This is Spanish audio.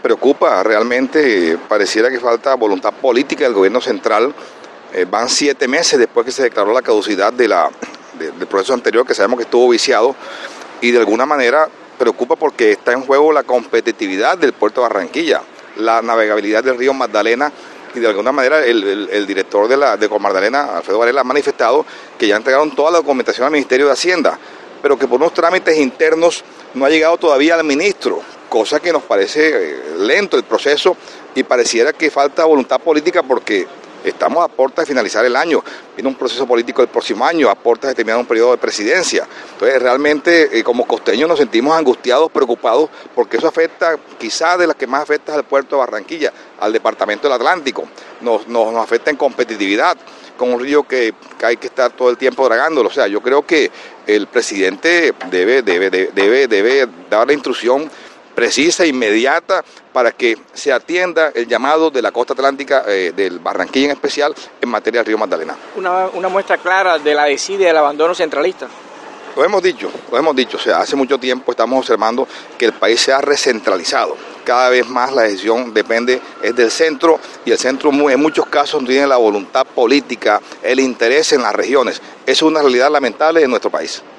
preocupa realmente, pareciera que falta voluntad política del gobierno central. Van 7 meses después que se declaró la caducidad del proceso anterior, que sabemos que estuvo viciado, y de alguna manera preocupa porque está en juego la competitividad del puerto de Barranquilla, la navegabilidad del río Magdalena, y de alguna manera el director de Magdalena, Alfredo Varela, ha manifestado que ya entregaron toda la documentación al Ministerio de Hacienda, pero que por unos trámites internos no ha llegado todavía al ministro, cosa que nos parece lento el proceso y pareciera que falta voluntad política porque estamos a puertas de finalizar el año, viene un proceso político el próximo año, a puertas de terminar un periodo de presidencia. Entonces realmente como costeños nos sentimos angustiados, preocupados, porque eso afecta, quizás de las que más afecta al puerto de Barranquilla, al departamento del Atlántico, nos afecta en competitividad, con un río que hay que estar todo el tiempo dragándolo. O sea, yo creo que el presidente debe dar la instrucción precisa, inmediata, para que se atienda el llamado de la costa atlántica, del Barranquilla en especial, en materia del río Magdalena. Una muestra clara de la desidia del abandono centralista. Lo hemos dicho, o sea, hace mucho tiempo estamos observando que el país se ha recentralizado. Cada vez más la decisión es del centro, y el centro en muchos casos no tiene la voluntad política, el interés en las regiones. Eso es una realidad lamentable en nuestro país.